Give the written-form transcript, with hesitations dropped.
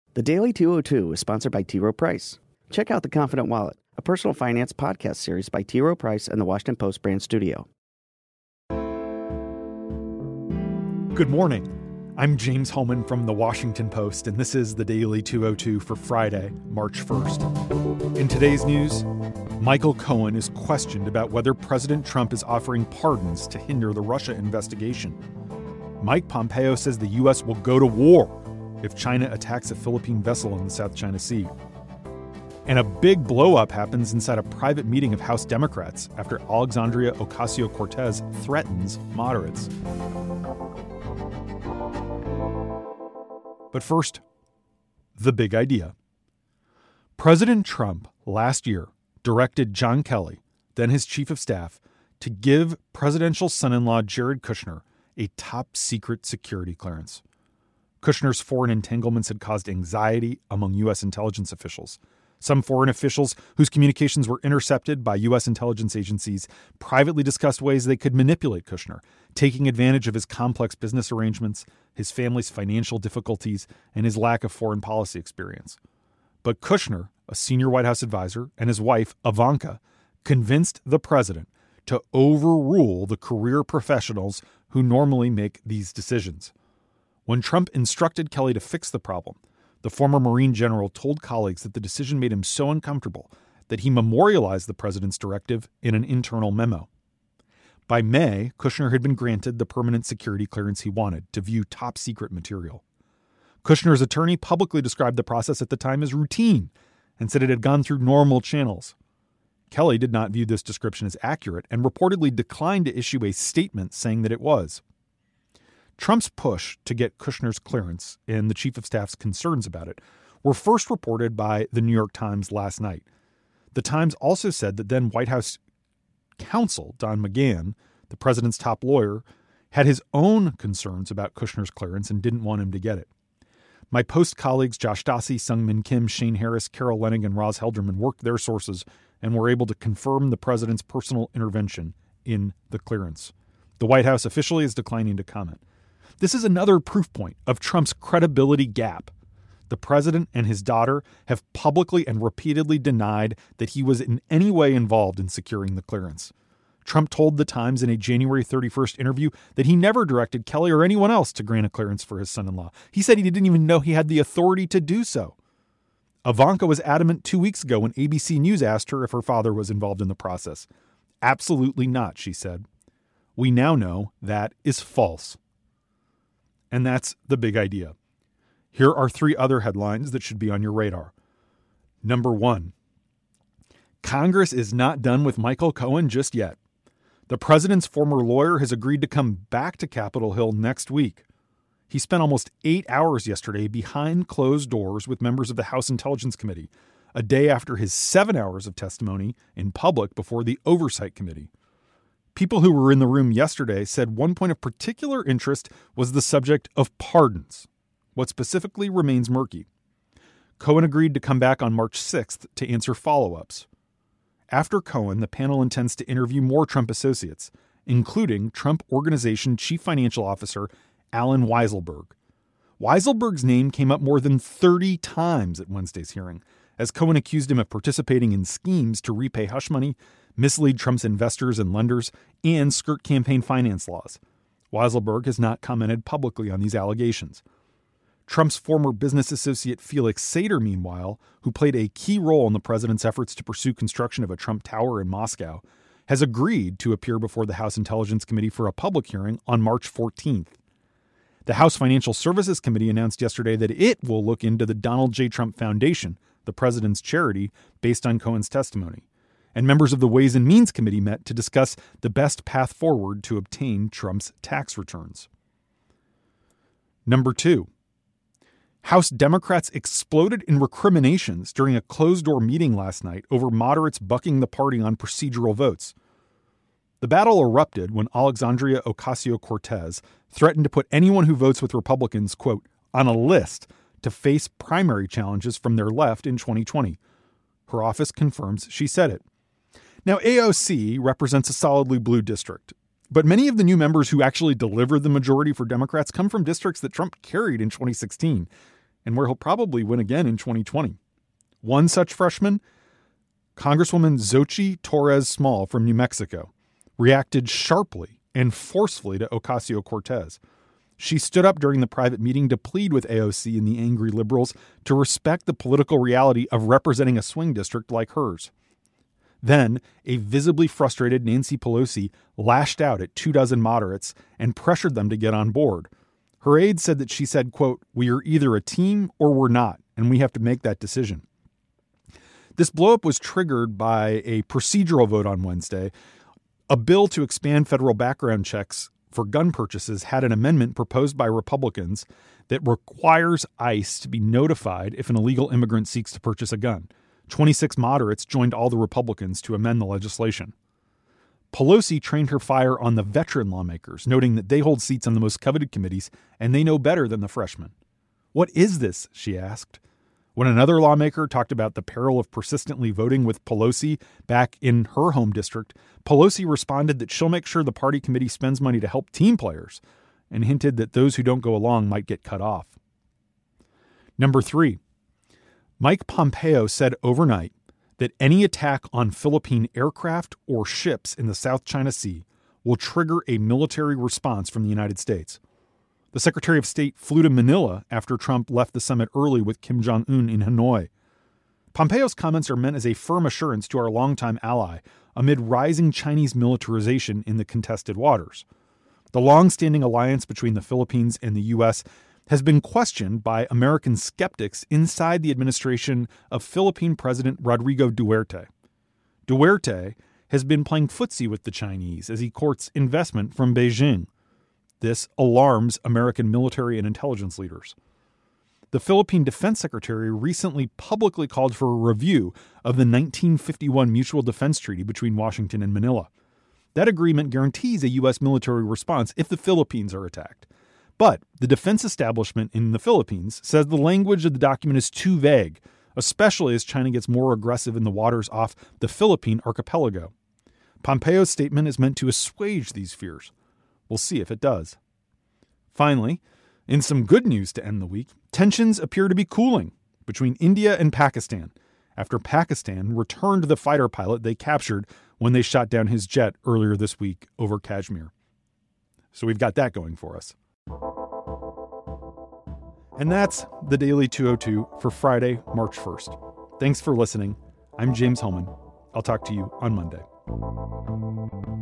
The Daily 202 is sponsored by T. Rowe Price. Check out The Confident Wallet, a personal finance podcast series by T. Rowe Price and the Washington Post brand studio. Good morning. I'm James Hohmann from the Washington Post, and this is the Daily 202 for Friday, March 1st. In today's news, Michael Cohen is questioned about whether President Trump is offering pardons to hinder the Russia investigation. Mike Pompeo says the U.S. will go to war if China attacks a Philippine vessel in the South China Sea. And a big blow-up happens inside a private meeting of House Democrats after Alexandria Ocasio-Cortez threatens moderates. But first, the big idea. President Trump last year directed John Kelly, then his chief of staff, to give presidential son-in-law Jared Kushner a top-secret security clearance. Kushner's foreign entanglements had caused anxiety among U.S. intelligence officials. Some foreign officials whose communications were intercepted by U.S. intelligence agencies privately discussed ways they could manipulate Kushner, taking advantage of his complex business arrangements, his family's financial difficulties, and his lack of foreign policy experience. But Kushner, a senior White House advisor, and his wife, Ivanka, convinced the president to overrule the career professionals who normally make these decisions. When Trump instructed Kelly to fix the problem, the former Marine general told colleagues that the decision made him so uncomfortable that he memorialized the president's directive in an internal memo. By May, Kushner had been granted the permanent security clearance he wanted to view top-secret material. Kushner's attorney publicly described the process at the time as routine and said it had gone through normal channels. Kelly did not view this description as accurate and reportedly declined to issue a statement saying that it was. Trump's push to get Kushner's clearance and the chief of staff's concerns about it were first reported by the New York Times last night. The Times also said that then White House counsel Don McGahn, the president's top lawyer, had his own concerns about Kushner's clearance and didn't want him to get it. My Post colleagues Josh Dawsey, Sung-Min Kim, Shane Harris, Carol Leonnig, and Roz Helderman worked their sources and were able to confirm the president's personal intervention in the clearance. The White House officially is declining to comment. This is another proof point of Trump's credibility gap. The president and his daughter have publicly and repeatedly denied that he was in any way involved in securing the clearance. Trump told The Times in a January 31st interview that he never directed Kelly or anyone else to grant a clearance for his son-in-law. He said he didn't even know he had the authority to do so. Ivanka was adamant 2 weeks ago when ABC News asked her if her father was involved in the process. Absolutely not, she said. We now know that is false. And that's the big idea. Here are three other headlines that should be on your radar. Number one, Congress is not done with Michael Cohen just yet. The president's former lawyer has agreed to come back to Capitol Hill next week. He spent almost 8 hours yesterday behind closed doors with members of the House Intelligence Committee, a day after his 7 hours of testimony in public before the Oversight Committee. People who were in the room yesterday said one point of particular interest was the subject of pardons. What specifically remains murky. Cohen agreed to come back on March 6th to answer follow-ups. After Cohen, the panel intends to interview more Trump associates, including Trump Organization Chief Financial Officer Allen Weisselberg. Weisselberg's name came up more than 30 times at Wednesday's hearing, as Cohen accused him of participating in schemes to repay hush money, mislead Trump's investors and lenders, and skirt campaign finance laws. Weisselberg has not commented publicly on these allegations. Trump's former business associate Felix Sater, meanwhile, who played a key role in the president's efforts to pursue construction of a Trump Tower in Moscow, has agreed to appear before the House Intelligence Committee for a public hearing on March 14th. The House Financial Services Committee announced yesterday that it will look into the Donald J. Trump Foundation, the president's charity, based on Cohen's testimony. And members of the Ways and Means Committee met to discuss the best path forward to obtain Trump's tax returns. Number two, House Democrats exploded in recriminations during a closed-door meeting last night over moderates bucking the party on procedural votes. The battle erupted when Alexandria Ocasio-Cortez threatened to put anyone who votes with Republicans, quote, on a list to face primary challenges from their left in 2020. Her office confirms she said it. Now, AOC represents a solidly blue district, but many of the new members who actually delivered the majority for Democrats come from districts that Trump carried in 2016. and where he'll probably win again in 2020. One such freshman, Congresswoman Xochitl Torres-Small from New Mexico, reacted sharply and forcefully to Ocasio-Cortez. She stood up during the private meeting to plead with AOC and the angry liberals to respect the political reality of representing a swing district like hers. Then, a visibly frustrated Nancy Pelosi lashed out at 24 moderates and pressured them to get on board. Her aide said that she said, quote, "We are either a team or we're not, and we have to make that decision." This blowup was triggered by a procedural vote on Wednesday. A bill to expand federal background checks for gun purchases had an amendment proposed by Republicans that requires ICE to be notified if an illegal immigrant seeks to purchase a gun. 26 moderates joined all the Republicans to amend the legislation. Pelosi trained her fire on the veteran lawmakers, noting that they hold seats on the most coveted committees and they know better than the freshmen. "What is this?" she asked. When another lawmaker talked about the peril of persistently voting with Pelosi back in her home district, Pelosi responded that she'll make sure the party committee spends money to help team players and hinted that those who don't go along might get cut off. Number 3, Mike Pompeo said overnight that any attack on Philippine aircraft or ships in the South China Sea will trigger a military response from the United States. The Secretary of State flew to Manila after Trump left the summit early with Kim Jong-un in Hanoi. Pompeo's comments are meant as a firm assurance to our longtime ally amid rising Chinese militarization in the contested waters. The long-standing alliance between the Philippines and the U.S. has been questioned by American skeptics inside the administration of Philippine President Rodrigo Duterte. Duterte has been playing footsie with the Chinese as he courts investment from Beijing. This alarms American military and intelligence leaders. The Philippine Defense Secretary recently publicly called for a review of the 1951 Mutual Defense Treaty between Washington and Manila. That agreement guarantees a U.S. military response if the Philippines are attacked. But the defense establishment in the Philippines says the language of the document is too vague, especially as China gets more aggressive in the waters off the Philippine archipelago. Pompeo's statement is meant to assuage these fears. We'll see if it does. Finally, in some good news to end the week, tensions appear to be cooling between India and Pakistan after Pakistan returned the fighter pilot they captured when they shot down his jet earlier this week over Kashmir. So we've got that going for us. And that's the Daily 202 for Friday, March 1st. Thanks for listening. I'm James Hohmann. I'll talk to you on Monday.